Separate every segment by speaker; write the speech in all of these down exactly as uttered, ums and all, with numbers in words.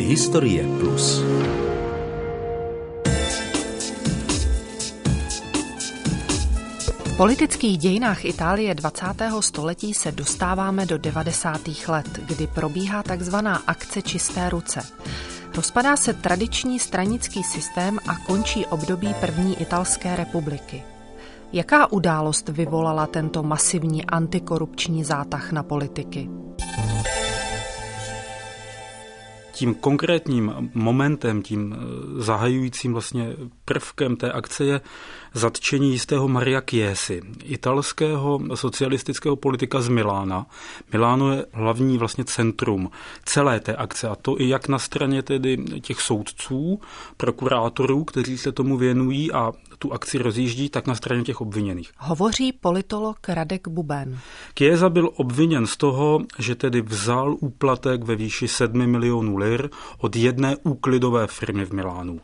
Speaker 1: Historie Plus.
Speaker 2: V politických dějinách Itálie dvacátého století se dostáváme do devadesátých let, kdy probíhá takzvaná akce Čisté ruce. Rozpadá se tradiční stranický systém a končí období první italské republiky. Jaká událost vyvolala tento masivní antikorupční zátah na politiky?
Speaker 3: Tím konkrétním momentem, tím zahajujícím vlastně prvkem té akce je zatčení jistého Maria Chiesi, italského socialistického politika z Milána. Miláno je hlavní vlastně centrum celé té akce, a to i jak na straně tedy těch soudců, prokurátorů, kteří se tomu věnují a tu akci rozjíždí, tak na straně těch obviněných.
Speaker 2: Hovoří politolog Radek Buben.
Speaker 3: Chiesa byl obviněn z toho, že tedy vzal úplatek ve výši sedmi milionů lir od jedné úklidové firmy v Milánu.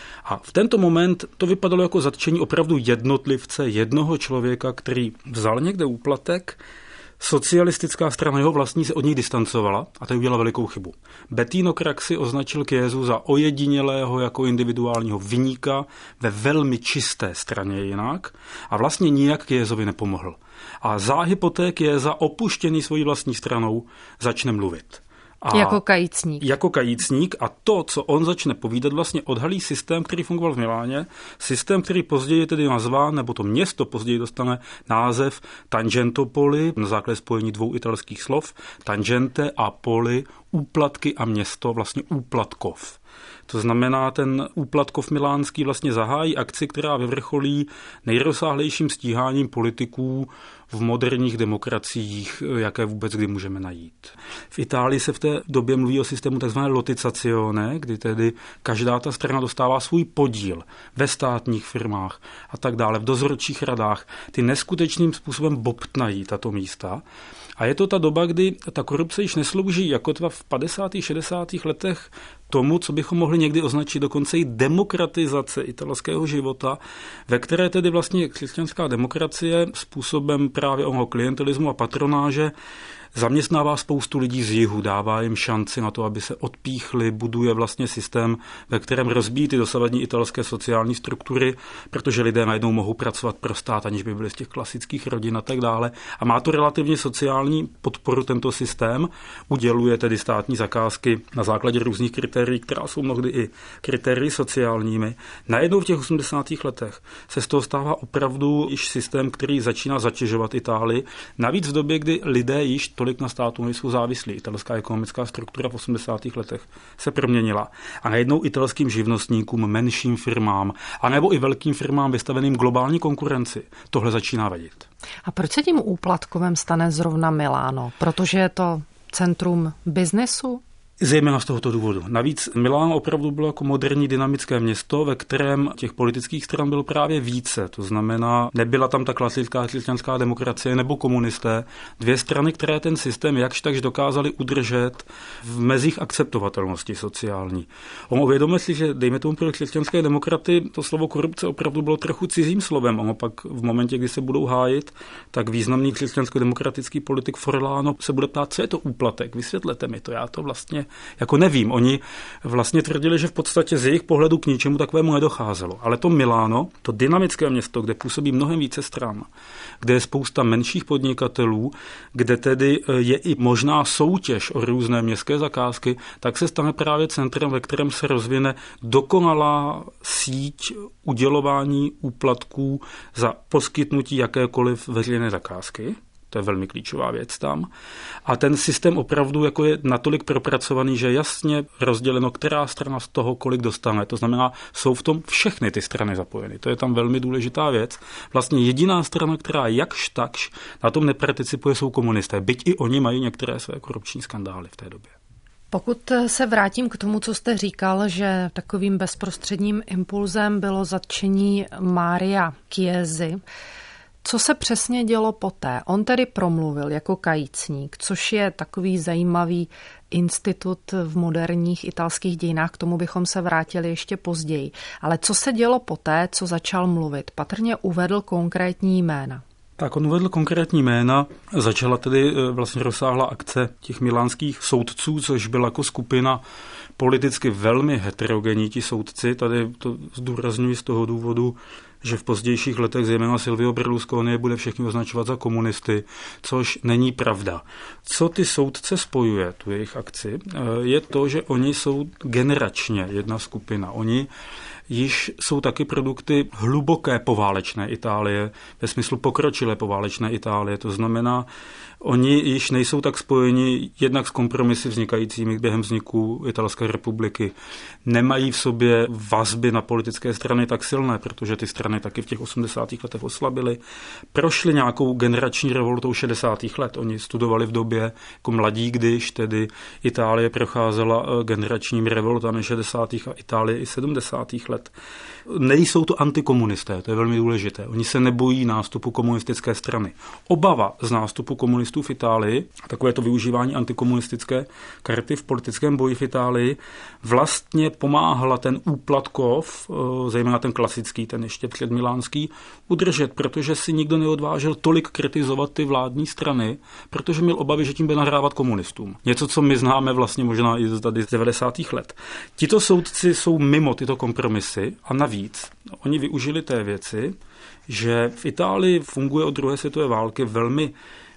Speaker 3: A v tento moment to vypadalo jako zatčení opravdu jednotlivce, jednoho člověka, který vzal někde úplatek. Socialistická strana jeho vlastní se od něj distancovala a tady udělala velikou chybu. Bettino Craxi označil Chiesu za ojedinělého jako individuálního viníka ve velmi čisté straně jinak a vlastně nijak Chiesovi nepomohl. A záhy poté Chiesa, opuštěný svojí vlastní stranou, začne mluvit.
Speaker 2: A jako kajícník.
Speaker 3: Jako kajícník a to, co on začne povídat, vlastně odhalí systém, který fungoval v Miláně, systém, který později tedy nazván, nebo to město později dostane název Tangentopoli, na základě spojení dvou italských slov, tangente a poli, úplatky a město, vlastně Úplatkov. To znamená, ten Úplatkov milánský vlastně zahájí akci, která vyvrcholí nejrozsáhlejším stíháním politiků v moderních demokraciích, jaké vůbec kdy můžeme najít. V Itálii se v té době mluví o systému tzv. Lottizzazione, kdy tedy každá ta strana dostává svůj podíl ve státních firmách a tak dále, v dozorčích radách. Ty neskutečným způsobem bobtnají tato místa. A je to ta doba, kdy ta korupce již neslouží jako tva v padesátých, šedesátých letech tomu, co bychom mohli někdy označit dokonce i demokratizace italského života, ve které tedy vlastně křesťanská demokracie způsobem právě onoho klientelismu a patronáže zaměstnává spoustu lidí z jihu, dává jim šanci na to, aby se odpíchli, buduje vlastně systém, ve kterém rozbíjí ty dosavadní italské sociální struktury, protože lidé najednou mohou pracovat pro stát, aniž by byli z těch klasických rodin a tak dále. A má to relativně sociální podporu tento systém, uděluje tedy státní zakázky na základě různých kritérií, která jsou mnohdy i kritérii sociálními. Najednou v těch osmdesátých letech se z toho stává opravdu již systém, který začíná zatěžovat Itálii. Navíc v době, kdy lidé již tolik na státu nejsou závislí. Italská ekonomická struktura v osmdesátých letech se proměnila. A najednou italským živnostníkům, menším firmám, anebo i velkým firmám vystaveným globální konkurenci tohle začíná vadit.
Speaker 2: A proč se tím úplatkovem stane zrovna Miláno? Protože je to centrum biznesu?
Speaker 3: Zejména z tohoto důvodu. Navíc Milán opravdu bylo jako moderní dynamické město, ve kterém těch politických stran bylo právě více. To znamená, nebyla tam ta klasická křesťanská demokracie nebo komunisté. Dvě strany, které ten systém jakž takž dokázali udržet v mezích akceptovatelnosti sociální. On uvědomil si, že dejme tomu pro křesťanské demokraty to slovo korupce opravdu bylo trochu cizím slovem. Ono pak v momentě, kdy se budou hájit, tak významný křesťansko-demokratický politik Forlano se bude ptát, co je to úplatek. Vysvětlete mi to, já to vlastně jako nevím. Oni vlastně tvrdili, že v podstatě z jejich pohledu k ničemu takovému nedocházelo. Ale to Miláno, to dynamické město, kde působí mnohem více stran, kde je spousta menších podnikatelů, kde tedy je i možná soutěž o různé městské zakázky, tak se stane právě centrem, ve kterém se rozvine dokonalá síť udělování úplatků za poskytnutí jakékoliv veřejné zakázky. To je velmi klíčová věc tam. A ten systém opravdu jako je natolik propracovaný, že jasně rozděleno, která strana z toho kolik dostane. To znamená, jsou v tom všechny ty strany zapojeny. To je tam velmi důležitá věc. Vlastně jediná strana, která jakž takž na tom neparticipuje, jsou komunisté. Byť i oni mají některé své korupční skandály v té době.
Speaker 2: Pokud se vrátím k tomu, co jste říkal, že takovým bezprostředním impulzem bylo zatčení Maria Chiesy, co se přesně dělo poté? On tedy promluvil jako kajícník, což je takový zajímavý institut v moderních italských dějinách, k tomu bychom se vrátili ještě později. Ale co se dělo poté, co začal mluvit? Patrně uvedl konkrétní jména.
Speaker 3: Tak on uvedl konkrétní jména, začala tedy vlastně rozsáhlá akce těch milánských soudců, což byla jako skupina politicky velmi heterogenní ti soudci. Tady to zdůrazňuji z toho důvodu, že v pozdějších letech zejména Silvio Berlusconi bude všechny označovat za komunisty, což není pravda. Co ty soudce spojuje, tu jejich akci, je to, že oni jsou generačně jedna skupina. Oni již jsou taky produkty hluboké poválečné Itálie, ve smyslu pokročilé poválečné Itálie. To znamená, oni již nejsou tak spojeni jednak s kompromisy vznikajícími během vzniku Italské republiky. Nemají v sobě vazby na politické strany tak silné, protože ty strany taky v těch osmdesátých letech oslabily. Prošli nějakou generační revoltou šedesátých let. Oni studovali v době jako mladí, když tedy Itálie procházela generačními revoltami šedesátých a Itálie i sedmdesátých let. Nejsou to antikomunisté, to je velmi důležité. Oni se nebojí nástupu komunistické strany. Obava z nástupu komunistů v Itálii, takové to využívání antikomunistické karty v politickém boji v Itálii, vlastně pomáhala ten Úplatkov, zejména ten klasický, ten ještě předmilánský, udržet, protože si nikdo neodvážil tolik kritizovat ty vládní strany, protože měl obavy, že tím bude nahrávat komunistům. Něco, co my známe vlastně možná i tady z devadesátých let. Tito soudci jsou mimo tyto kompromisy a navíc oni využili té věci, že v Itálii funguje od druhé světové války velmi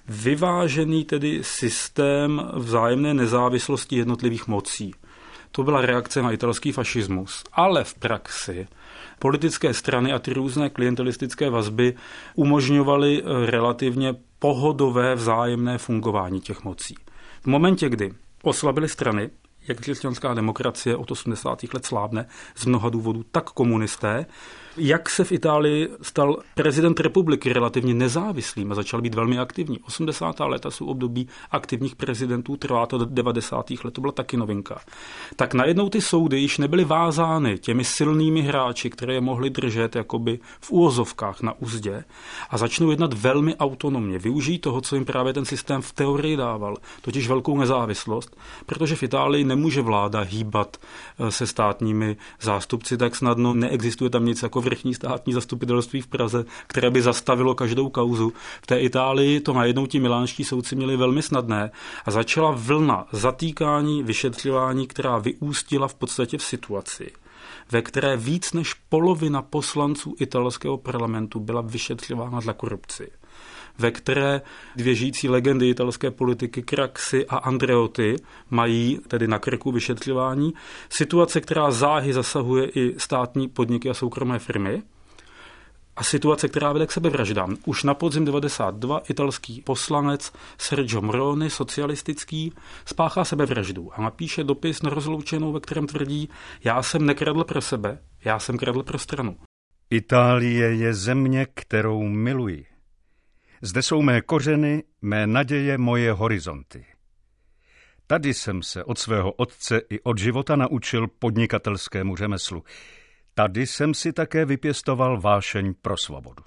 Speaker 3: vyvážený tedy systém vzájemné nezávislosti jednotlivých mocí. To byla reakce na italský fašismus. Ale v praxi politické strany a ty různé klientelistické vazby umožňovaly relativně pohodové vzájemné fungování těch mocí. V momentě, kdy oslabily strany, jak křesťanská demokracie od osmdesátých let slábne z mnoha důvodů, tak komunisté, jak se v Itálii stal prezident republiky relativně nezávislým a začal být velmi aktivní. osmdesátá léta jsou období aktivních prezidentů, trvá to do devadesátých let, to byla taky novinka. Tak najednou ty soudy již nebyly vázány těmi silnými hráči, které je mohli držet jakoby v úvozovkách na uzdě a začnou jednat velmi autonomně. Využijí toho, co jim právě ten systém v teorii dával, totiž velkou nezávislost, protože v Itálii nemůže vláda hýbat se státními zástupci tak snadno, neexistuje tam nic jako vrchní státní zastupitelství v Praze, které by zastavilo každou kauzu. V té Itálii to najednou ti milánští soudci měli velmi snadné a začala vlna zatýkání, vyšetřování, která vyústila v podstatě v situaci, ve které víc než polovina poslanců italského parlamentu byla vyšetřována za korupci, ve které dvě žijící legendy italské politiky Craxi a Andreotti mají tedy na krku vyšetřování. Situace, která záhy zasahuje i státní podniky a soukromé firmy. A situace, která vede k sebevraždám. Už na podzim devadesát dva italský poslanec Sergio Moroni, socialistický, spáchá sebevraždu a napíše dopis na rozloučenou, ve kterém tvrdí: já jsem nekradl pro sebe, já jsem kradl pro stranu.
Speaker 1: Itálie je země, kterou miluji. Zde jsou mé kořeny, mé naděje, moje horizonty. Tady jsem se od svého otce i od života naučil podnikatelskému řemeslu. Tady jsem si také vypěstoval vášeň pro svobodu.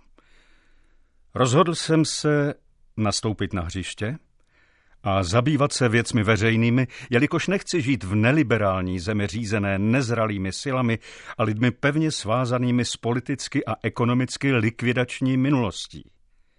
Speaker 1: Rozhodl jsem se nastoupit na hřiště a zabývat se věcmi veřejnými, jelikož nechci žít v neliberální zemi řízené nezralými silami a lidmi pevně svázanými s politicky a ekonomicky likvidační minulostí.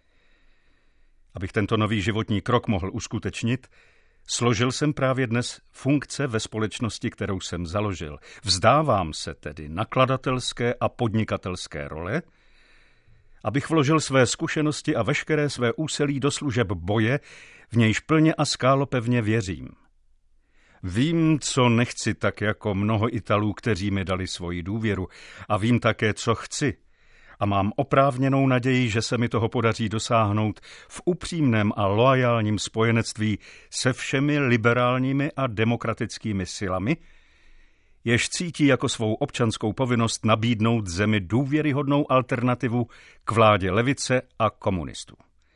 Speaker 1: Abych tento nový životní krok mohl uskutečnit, složil jsem právě dnes funkce ve společnosti, kterou jsem založil. Vzdávám se tedy nakladatelské a podnikatelské role, abych vložil své zkušenosti a veškeré své úsilí do služeb boje, v nějž plně a skálopevně věřím. Vím, co nechci, tak jako mnoho Italů, kteří mi dali svoji důvěru, a vím také, co chci. A mám oprávněnou naději, že se mi toho podaří dosáhnout v upřímném a loajálním spojenectví se všemi liberálními a demokratickými silami, jež cítí jako svou občanskou povinnost nabídnout zemi důvěryhodnou alternativu k vládě levice a komunistů.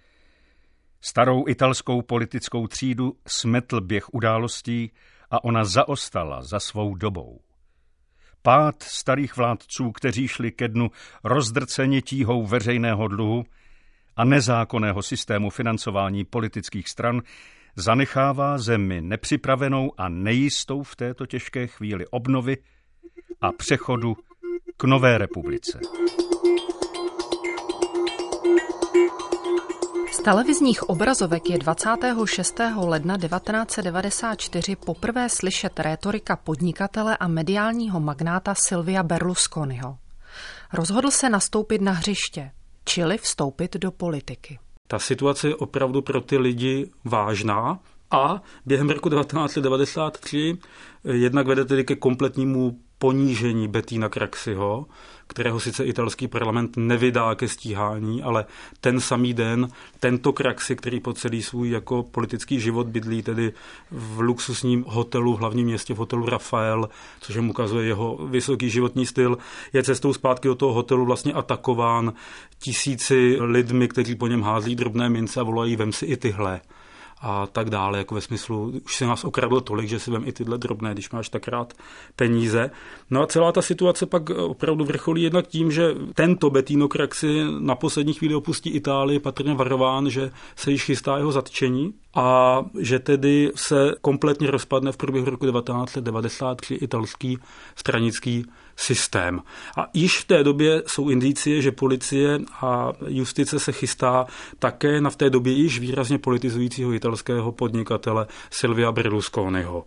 Speaker 1: Starou italskou politickou třídu smetl běh událostí a ona zaostala za svou dobou. Pád starých vládců, kteří šli ke dnu rozdrceni tíhou veřejného dluhu a nezákonného systému financování politických stran, zanechává zemi nepřipravenou a nejistou v této těžké chvíli obnovy a přechodu k nové republice.
Speaker 2: televizních obrazovek je dvacátého šestého ledna devatenáct set devadesát čtyři poprvé slyšet rétorika podnikatele a mediálního magnáta Silvia Berlusconiho. Rozhodl se nastoupit na hřiště, čili vstoupit do politiky.
Speaker 3: Ta situace je opravdu pro ty lidi vážná a během roku devatenáct set devadesát tři jednak vede tedy ke kompletnímu ponížení Bettina Craxiho, kterého sice italský parlament nevydá ke stíhání, ale ten samý den tento Craxi, který po celý svůj jako politický život bydlí tedy v luxusním hotelu v hlavním městě, v hotelu Rafael, což mu ukazuje jeho vysoký životní styl, je cestou zpátky do toho hotelu vlastně atakován tisíci lidmi, kteří po něm hází drobné mince a volají vem si i tyhle. A tak dále, jako ve smyslu, už si nás okradl tolik, že si vem i tyhle drobné, když máš tak rád peníze. No a celá ta situace pak opravdu vrcholí jednak tím, že tento Bettino Craxi na poslední chvíli opustí Itálii, patrně varován, že se již chystá jeho zatčení a že tedy se kompletně rozpadne v průběhu roku devatenáct set devadesát tři italský stranický systém. A již v té době jsou indicie, že policie a justice se chystá také na v té době již výrazně politizujícího italského podnikatele Silvia Berlusconiho.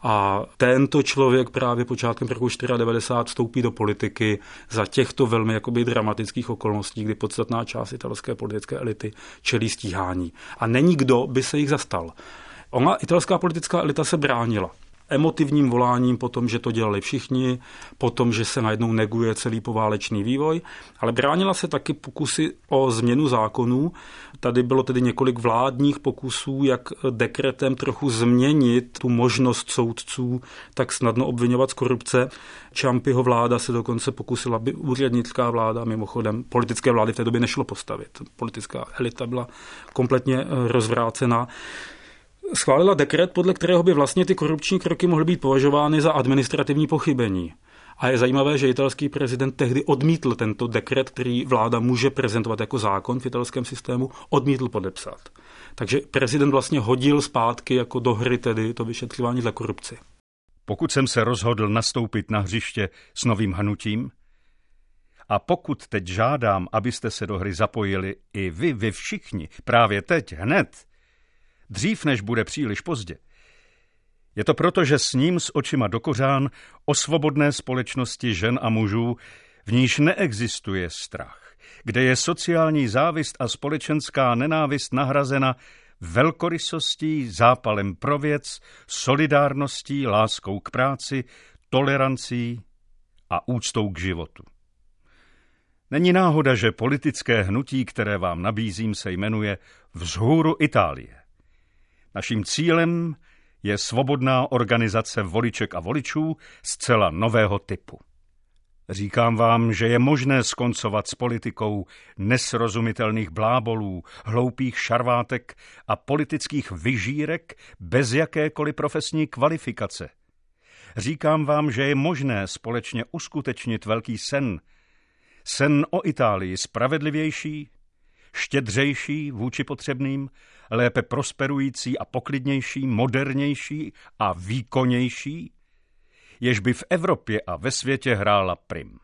Speaker 3: A tento člověk právě počátkem roku devadesát čtyři vstoupí do politiky za těchto velmi jakoby dramatických okolností, kdy podstatná část italské politické elity čelí stíhání. A není kdo by se jich zastal. Ona italská politická elita se bránila emotivním voláním po tom, že to dělali všichni, po tom, že se najednou neguje celý poválečný vývoj, ale bránila se taky pokusy o změnu zákonů. Tady bylo tedy několik vládních pokusů, jak dekretem trochu změnit tu možnost soudců tak snadno obvinovat z korupce. Ciampiho vláda se dokonce pokusila, aby úřednická vláda, mimochodem politické vlády v té době nešlo postavit. Politická elita byla kompletně rozvrácená. Schválila dekret, podle kterého by vlastně ty korupční kroky mohly být považovány za administrativní pochybení. A je zajímavé, že italský prezident tehdy odmítl tento dekret, který vláda může prezentovat jako zákon v italském systému, odmítl podepsat. Takže prezident vlastně hodil zpátky jako do hry tedy to vyšetřování za korupci.
Speaker 1: Pokud jsem se rozhodl nastoupit na hřiště s novým hnutím, a pokud teď žádám, abyste se do hry zapojili i vy, vy všichni, právě teď, hned, dřív než bude příliš pozdě, je to proto, že s ním s očima do kořán o svobodné společnosti žen a mužů, v níž neexistuje strach, kde je sociální závist a společenská nenávist nahrazena velkorysostí, zápalem pro věc, solidárností, láskou k práci, tolerancí a úctou k životu. Není náhoda, že politické hnutí, které vám nabízím, se jmenuje Vzhůru Itálie. Naším cílem je svobodná organizace voliček a voličů zcela nového typu. Říkám vám, že je možné skoncovat s politikou nesrozumitelných blábolů, hloupých šarvátek a politických vyžírek bez jakékoliv profesní kvalifikace. Říkám vám, že je možné společně uskutečnit velký sen. Sen o Itálii spravedlivější, štědřejší vůči potřebným, lépe prosperující a poklidnější, modernější a výkonnější, jež by v Evropě a ve světě hrála prim.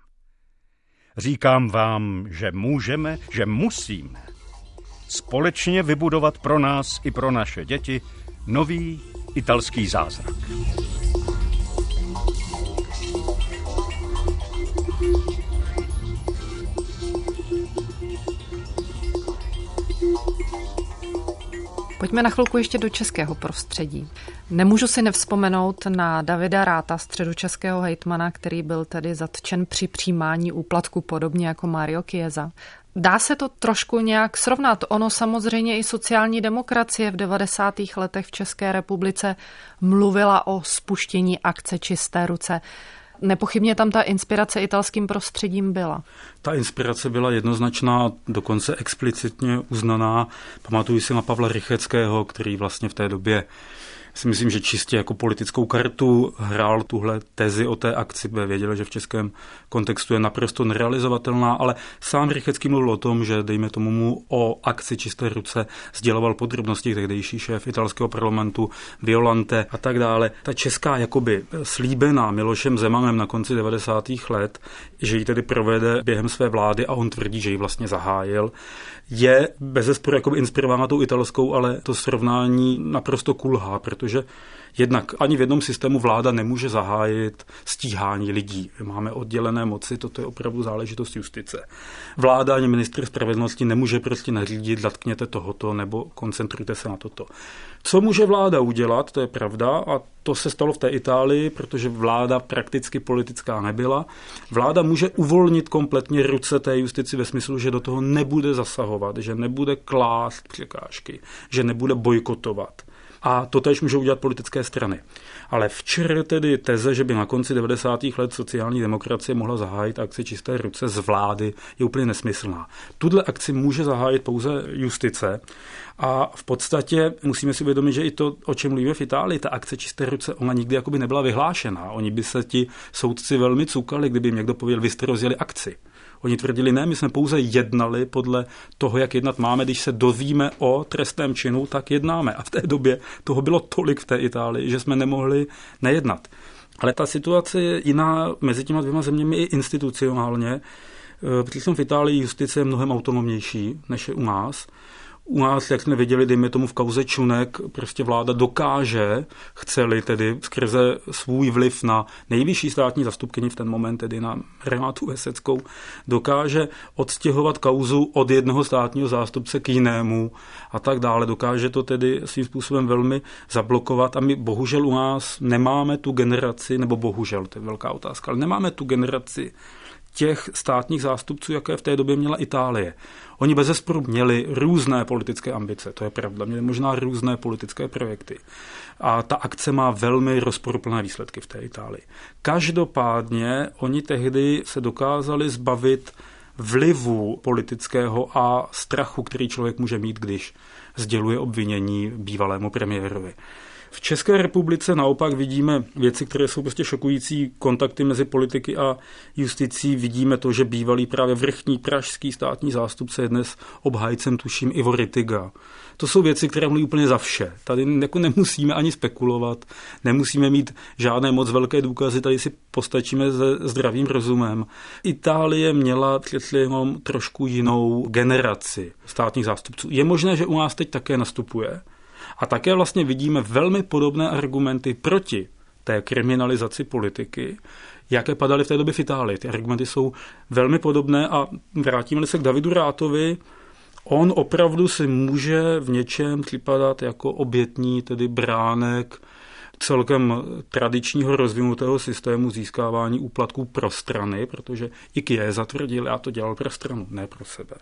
Speaker 1: Říkám vám, že můžeme, že musíme společně vybudovat pro nás i pro naše děti nový italský zázrak.
Speaker 2: Pojďme na chvilku ještě do českého prostředí. Nemůžu si nevzpomenout na Davida Ratha, středočeského hejtmana, který byl tedy zatčen při přijímání úplatku podobně jako Mario Chiesa. Dá se to trošku nějak srovnat? Ono samozřejmě i sociální demokracie v devadesátých letech v České republice mluvila o spuštění akce Čisté ruce. Nepochybně tam ta inspirace italským prostředím byla.
Speaker 3: Ta inspirace byla jednoznačná, dokonce explicitně uznaná. Pamatuju si na Pavla Rycheckého, který vlastně v té době si myslím, že čistě jako politickou kartu hrál tuhle tezi o té akci, protože věděl, že v českém kontextu je naprosto nerealizovatelná, ale sám Rychetský mluvil o tom, že dejme tomu mu o akci Čisté ruce sděloval podrobnosti tehdejší šéf italského parlamentu Violante a tak dále. Ta česká jakoby slíbená Milošem Zemanem na konci devadesátých let, že ji tedy provede během své vlády a on tvrdí, že ji vlastně zahájil, je bezesporu jakoby inspirována tou italskou, ale to srovnání naprosto kulhá, protože jednak ani v jednom systému vláda nemůže zahájit stíhání lidí. Máme oddělené moci, toto je opravdu záležitost justice. Vláda ani ministr spravedlnosti nemůže prostě nařídit, zatkněte tohoto nebo koncentrujte se na toto. Co může vláda udělat, to je pravda, a to se stalo v té Itálii, protože vláda prakticky politická nebyla. Vláda může uvolnit kompletně ruce té justici ve smyslu, že do toho nebude zasahovat, že nebude klást překážky, že nebude bojkotovat. A to též můžou udělat politické strany. Ale včera tedy teze, že by na konci devadesátých let sociální demokracie mohla zahájit akci Čisté ruce z vlády, je úplně nesmyslná. Tuhle akci může zahájit pouze justice a v podstatě musíme si uvědomit, že i to, o čem mluvíme v Itálii, ta akce Čisté ruce, ona nikdy jakoby nebyla vyhlášená. Oni by se ti soudci velmi cukali, kdyby jim někdo pověděl, vy jste rozjeli akci. Oni tvrdili, ne, my jsme pouze jednali podle toho, jak jednat máme, když se dozvíme o trestném činu, tak jednáme. A v té době toho bylo tolik v té Itálii, že jsme nemohli nejednat. Ale ta situace je jiná mezi těma dvěma zeměmi i institucionálně. Přitom v Itálii justice je mnohem autonomnější, než je u nás. U nás, jak jsme viděli, dejme tomu v kauze Čunek, prostě vláda dokáže, chceli tedy skrze svůj vliv na nejvyšší státní zastupkyni v ten moment, tedy na Renátu Veseckou, dokáže odstěhovat kauzu od jednoho státního zástupce k jinému a tak dále. Dokáže to tedy svým způsobem velmi zablokovat a my bohužel u nás nemáme tu generaci, nebo bohužel, to je velká otázka, ale nemáme tu generaci těch státních zástupců, jaké v té době měla Itálie. Oni bezesporu měli různé politické ambice, to je pravda, měli možná různé politické projekty. A ta akce má velmi rozporuplné výsledky v té Itálii. Každopádně oni tehdy se dokázali zbavit vlivu politického a strachu, který člověk může mít, když sděluje obvinění bývalému premiérovi. V České republice naopak vidíme věci, které jsou prostě šokující, kontakty mezi politiky a justicí. Vidíme to, že bývalý právě vrchní pražský státní zástupce je dnes obhájcem, tuším, Ivo Rittiga. To jsou věci, které mluví úplně za vše. Tady jako nemusíme ani spekulovat, nemusíme mít žádné moc velké důkazy, tady si postačíme se zdravým rozumem. Itálie měla přeci jenom trošku jinou generaci státních zástupců. Je možné, že u nás teď také nastupuje. A také vlastně vidíme velmi podobné argumenty proti té kriminalizaci politiky, jaké padaly v té době v Itálii. Ty argumenty jsou velmi podobné a vrátíme se k Davidu Rátovi, on opravdu si může v něčem připadat jako obětní, tedy bránek celkem tradičního rozvinutého systému získávání úplatků pro strany, protože i Chiesa tvrdil, já to dělal pro stranu, ne pro sebe.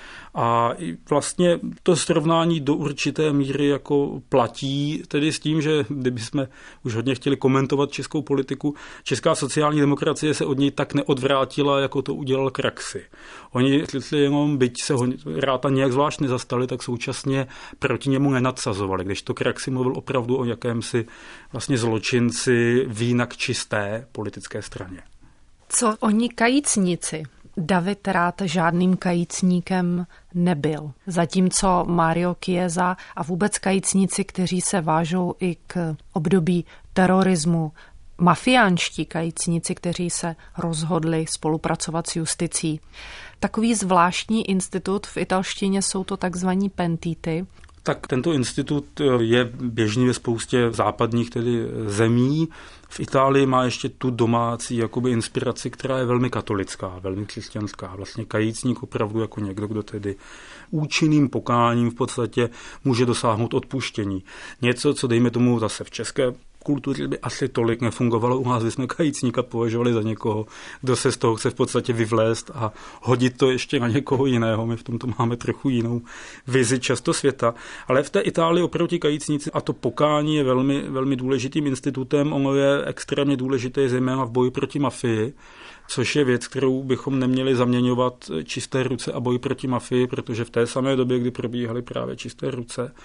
Speaker 3: A vlastně to srovnání do určité míry jako platí tedy s tím, že kdybychom už hodně chtěli komentovat českou politiku, česká sociální demokracie se od něj tak neodvrátila, jako to udělal Kraxi. Oni jenom, byť se ho Ráta nějak zvlášť nezastali, tak současně proti němu nenadsazovali, když to Kraxi mluvil opravdu o jakémsi vlastně zločinci v jinak čisté politické straně.
Speaker 2: Co oni kajícníci? David Rád žádným kajícníkem nebyl. Zatímco Mario Chiesa a vůbec kajícníci, kteří se vážou i k období terorismu, mafiánští kajícníci, kteří se rozhodli spolupracovat s justicí. Takový zvláštní institut v italštině jsou to takzvaní pentiti.
Speaker 3: Tak tento institut je běžný ve spoustě západních tedy zemí. V Itálii má ještě tu domácí jakoby inspiraci, která je velmi katolická, velmi křesťanská. Vlastně kajícník opravdu jako někdo, kdo tedy účinným pokáním v podstatě může dosáhnout odpuštění. Něco, co dejme tomu zase v české kultuře by asi tolik nefungovalo. U nás bychom kajícníka považovali za někoho, kdo se z toho chce v podstatě vyvlézt a hodit to ještě na někoho jiného. My v tomto máme trochu jinou vizi často světa. Ale v té Itálii oproti kajícníci a to pokání je velmi, velmi důležitým institutem. Ono je extrémně důležité zejména v boji proti mafii, což je věc, kterou bychom neměli zaměňovat Čisté ruce a boj proti mafii, protože v té samé době, kdy probíhaly právě Čisté ruce,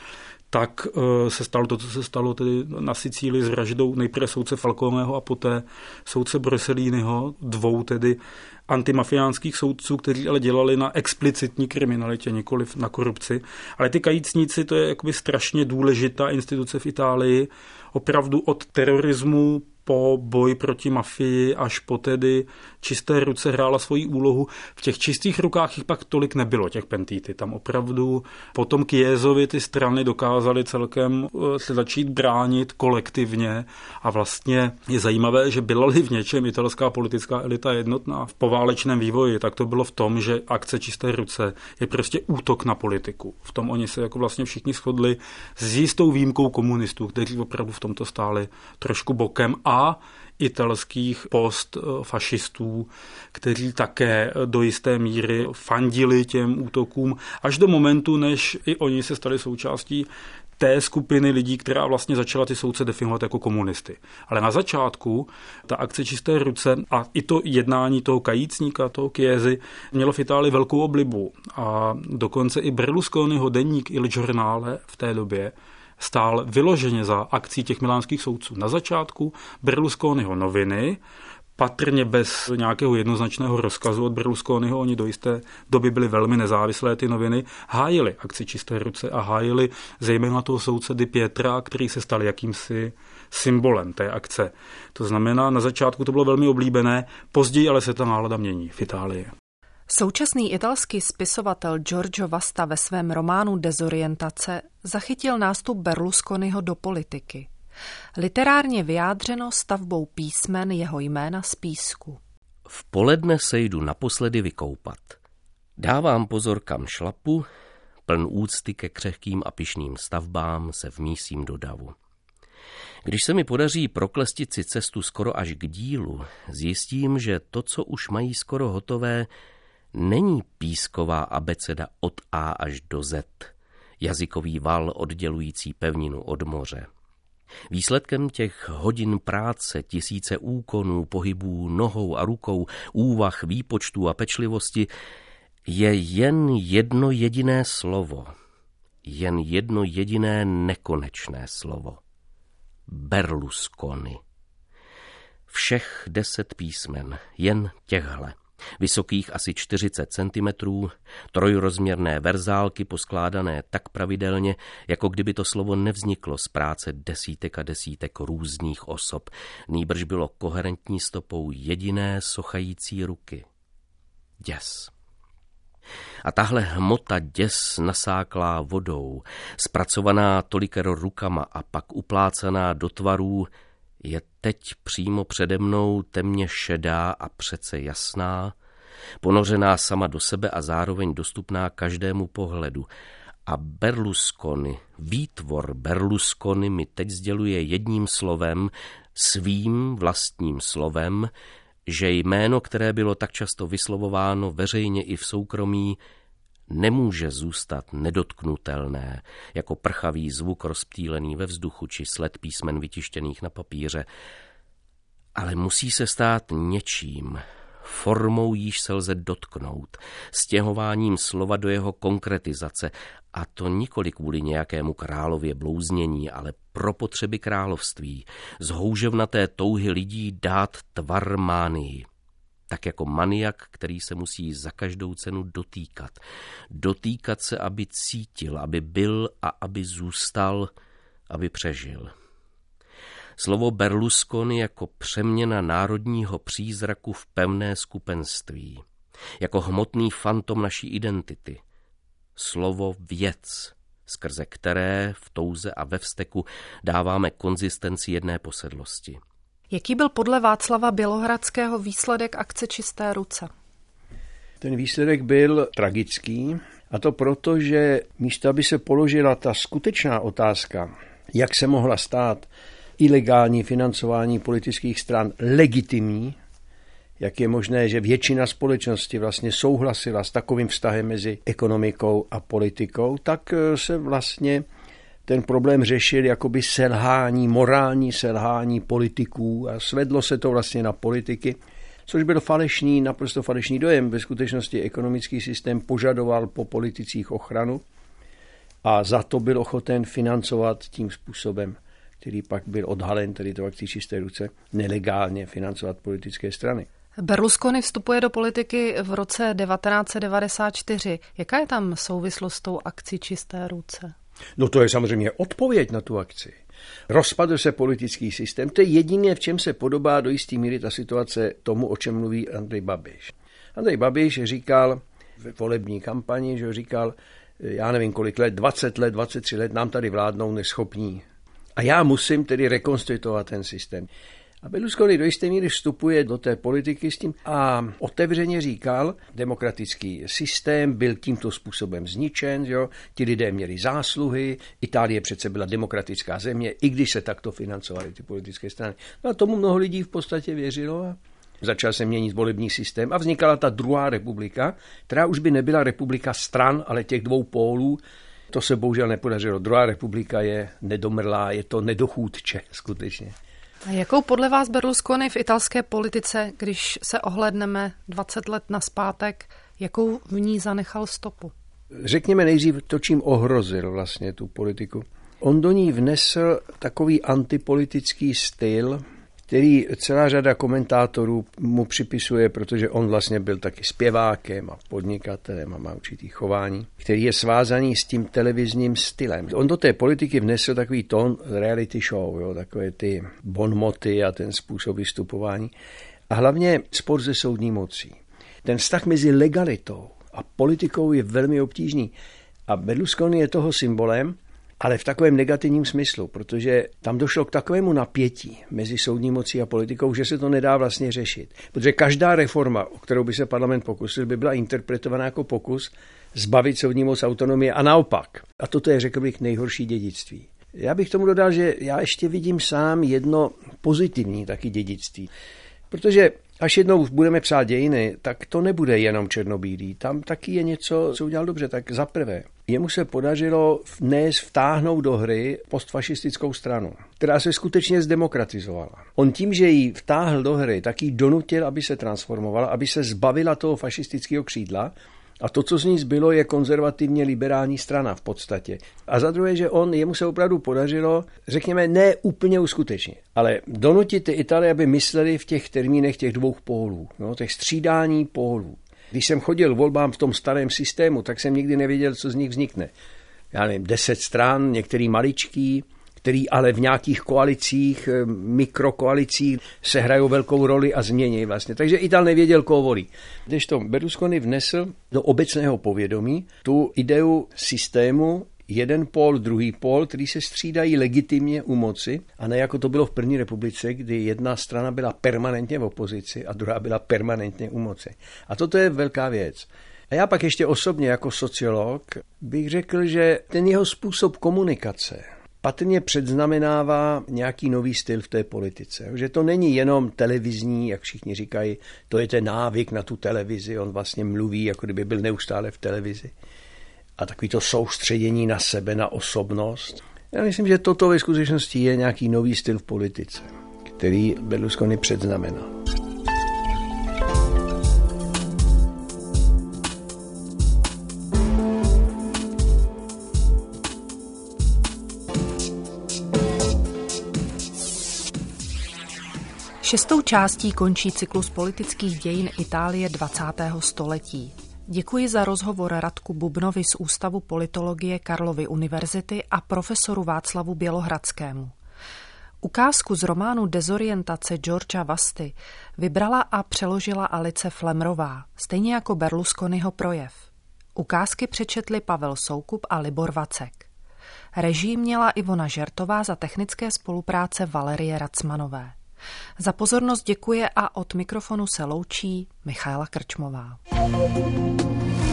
Speaker 3: tak se stalo to, co se stalo tedy na Sicílii s vraždou nejprve soudce Falconeho a poté soudce Borselliniho, dvou tedy antimafiánských soudců, kteří ale dělali na explicitní kriminalitě, nikoliv na korupci. Ale ty kajícníci, to je jakoby strašně důležitá instituce v Itálii, opravdu od terorismu po boj proti mafii až po tedy čisté ruce hrála svoji úlohu. V těch čistých rukách jich pak tolik nebylo, těch Pentiti. Tam opravdu potom Chiesovi ty strany dokázaly celkem se začít bránit kolektivně a vlastně je zajímavé, že byla-li v něčem italská politická elita jednotná v poválečném vývoji, tak to bylo v tom, že akce čisté ruce je prostě útok na politiku. V tom oni se jako vlastně všichni shodli s jistou výjimkou komunistů, kteří opravdu v tomto stáli trošku bokem a a italských postfašistů, kteří také do jisté míry fandili těm útokům až do momentu, než i oni se stali součástí té skupiny lidí, která vlastně začala ty soudce definovat jako komunisty. Ale na začátku ta akce čisté ruce a i to jednání toho kajícníka, toho Chiesi, mělo v Itálii velkou oblibu. A dokonce i Berlusconiho deník Il Giornale v té době stál vyloženě za akcí těch milánských soudců. Na začátku Berlusconiho noviny, patrně bez nějakého jednoznačného rozkazu od Berlusconiho, oni do jisté doby byly velmi nezávislé ty noviny, hájili akci čisté ruce a hájili zejména toho soudce Di Pietra, který se stal jakýmsi symbolem té akce. To znamená, na začátku to bylo velmi oblíbené, později ale se ta nálada mění v Itálii.
Speaker 2: Současný italský spisovatel Giorgio Vasta ve svém románu Dezorientace zachytil nástup Berlusconiho do politiky. Literárně vyjádřeno stavbou písmen jeho jména z písku.
Speaker 4: V poledne se jdu naposledy vykoupat. Dávám pozor, kam šlapu, pln úcty ke křehkým a pyšným stavbám se vmísím do davu. Když se mi podaří proklestit si cestu skoro až k dílu, zjistím, že to, co už mají skoro hotové, není písková abeceda od A až do Z, jazykový val oddělující pevninu od moře. Výsledkem těch hodin práce, tisíce úkonů, pohybů nohou a rukou, úvah, výpočtů a pečlivosti je jen jedno jediné slovo, jen jedno jediné nekonečné slovo. Berlusconi. Všech deset písmen, jen těchhle. Vysokých asi čtyřicet centimetrů, trojrozměrné verzálky poskládané tak pravidelně, jako kdyby to slovo nevzniklo z práce desítek a desítek různých osob, nýbrž bylo koherentní stopou jediné sochající ruky. Děs. A tahle hmota děs nasáklá vodou, zpracovaná tolikero rukama a pak uplácaná do tvarů, je teď přímo přede mnou temně šedá a přece jasná, ponořená sama do sebe a zároveň dostupná každému pohledu. A Berlusconi, výtvor Berlusconi mi teď sděluje jedním slovem, svým vlastním slovem, že jméno, které bylo tak často vyslovováno veřejně i v soukromí, nemůže zůstat nedotknutelné, jako prchavý zvuk rozptýlený ve vzduchu či sled písmen vytištěných na papíře, ale musí se stát něčím, formou jíž se lze dotknout, stěhováním slova do jeho konkretizace, a to nikoli kvůli nějakému králově blouznění, ale pro potřeby království, z houževnaté touhy lidí dát tvar mánii. Tak jako maniak, který se musí za každou cenu dotýkat. Dotýkat se, aby cítil, aby byl a aby zůstal, aby přežil. Slovo Berlusconi jako přeměna národního přízraku v pevné skupenství. Jako hmotný fantom naší identity. Slovo věc, skrze které v touze a ve vzteku dáváme konzistenci jedné posedlosti.
Speaker 2: Jaký byl podle Václava Bělohradského výsledek akce Čisté ruce?
Speaker 5: Ten výsledek byl tragický, a to proto, že místo, aby se položila ta skutečná otázka, jak se mohla stát ilegální financování politických stran legitimní, jak je možné, že většina společnosti vlastně souhlasila s takovým vztahem mezi ekonomikou a politikou, tak se vlastně ten problém řešil jakoby selhání, morální selhání politiků a svedlo se to vlastně na politiky, což byl falešný, naprosto falešný dojem. Ve skutečnosti ekonomický systém požadoval po politicích ochranu a za to byl ochoten financovat tím způsobem, který pak byl odhalen, tedy to akcí čisté ruce, nelegálně financovat politické strany.
Speaker 2: Berlusconi vstupuje do politiky v roce devatenáct set devadesát čtyři. Jaká je tam souvislost s tou akcí čisté ruce?
Speaker 5: No to je samozřejmě odpověď na tu akci. Rozpadl se politický systém. To je jediné, v čem se podobá do jistý míry ta situace tomu, o čem mluví Andrej Babiš. Andrej Babiš říkal ve volební kampani, že říkal, já nevím kolik let, dvacet let, dvacet tři let nám tady vládnou neschopní. A já musím tedy rekonstituovat ten systém. A Berlusconi do jisté míry vstupuje do té politiky s tím a otevřeně říkal, demokratický systém byl tímto způsobem zničen, jo? Ti lidé měli zásluhy, Itálie přece byla demokratická země, i když se takto financovaly ty politické strany. No a tomu mnoho lidí v podstatě věřilo a začal se měnit volební systém a vznikala ta druhá republika, která už by nebyla republika stran, ale těch dvou pólů. To se bohužel nepodařilo. Druhá republika je nedomrlá, je to nedochůdče skutečně.
Speaker 2: A jakou podle vás Berlusconi v italské politice, když se ohlédneme dvacet let nazpátek, jakou v ní zanechal stopu?
Speaker 5: Řekněme nejdřív to, čím ohrozil vlastně tu politiku. On do ní vnesl takový antipolitický styl, který celá řada komentátorů mu připisuje, protože on vlastně byl taky zpěvákem a podnikatelem a má určitý chování, který je svázaný s tím televizním stylem. On do té politiky vnesl takový tón reality show, jo, takové ty bonmoty a ten způsob vystupování. A hlavně spor se soudní mocí. Ten vztah mezi legalitou a politikou je velmi obtížný. A Berlusconi je toho symbolem, ale v takovém negativním smyslu, protože tam došlo k takovému napětí mezi soudní mocí a politikou, že se to nedá vlastně řešit. Protože každá reforma, o kterou by se parlament pokusil, by byla interpretovaná jako pokus zbavit soudní moc autonomie a naopak. A toto je, řekl bych, nejhorší dědictví. Já bych tomu dodal, že já ještě vidím sám jedno pozitivní taky dědictví. Protože až jednou budeme psát dějiny, tak to nebude jenom černobílý. Tam taky je něco, co udělal dobře. Tak za prvé, jemu se podařilo dnes vtáhnout do hry postfašistickou stranu, která se skutečně zdemokratizovala. On tím, že ji vtáhl do hry, tak ji donutil, aby se transformovala, aby se zbavila toho fašistického křídla. A to, co z ní zbylo, je konzervativně liberální strana v podstatě. A za druhé, že on, jemu se opravdu podařilo, řekněme, ne úplně uskutečnit, ale donutit ty Itálie, aby mysleli v těch termínech těch dvou pólů, no, těch střídání pólů. Když jsem chodil volbám v tom starém systému, tak jsem nikdy nevěděl, co z nich vznikne. Já nevím, deset stran, některý maličký, který ale v nějakých koalicích, mikrokoalicích se hrajou velkou roli a změní vlastně. Takže Ital nevěděl, koho volí. Když to Berlusconi vnesl do obecného povědomí tu ideu systému, jeden pól, druhý pól, který se střídají legitimně u moci, a ne jako to bylo v první republice, kdy jedna strana byla permanentně v opozici a druhá byla permanentně u moci. A toto je velká věc. A já pak ještě osobně jako sociolog bych řekl, že ten jeho způsob komunikace patrně předznamenává nějaký nový styl v té politice. Že to není jenom televizní, jak všichni říkají, to je ten návyk na tu televizi, on vlastně mluví, jako kdyby byl neustále v televizi. A takový to soustředění na sebe, na osobnost. Já myslím, že toto ve skutečnosti je nějaký nový styl v politice, který Berlusconi předznamenal.
Speaker 2: Šestou částí končí cyklus politických dějin Itálie dvacátého století. Děkuji za rozhovor Radku Bubnovi z Ústavu politologie Karlovy univerzity a profesoru Václavu Bělohradskému. Ukázku z románu Dezorientace Georgea Vasty vybrala a přeložila Alice Flemrová, stejně jako Berlusconiho projev. Ukázky přečetli Pavel Soukup a Libor Vacek. Režii měla Ivona Žertová, za technické spolupráce Valerie Racmanové. Za pozornost děkuje a od mikrofonu se loučí Michaela Krčmová.